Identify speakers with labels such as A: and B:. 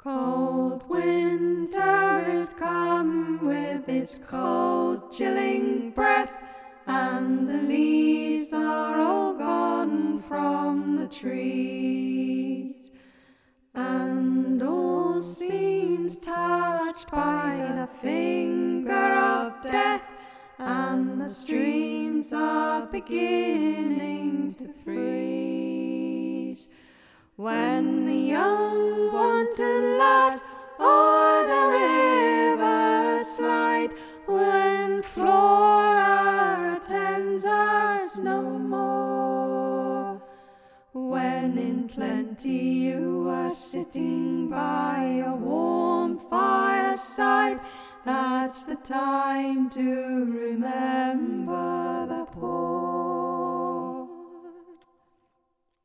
A: Cold winter is come with its cold, chilling breath, and the leaves are all gone from the trees, and all seems touched by the finger of death, and the streams are beginning to freeze. When the young wanton lads o'er the river slide, when Flora attends us no more, when in plenty you are sitting by a warm fireside, that's the time to remember the poor.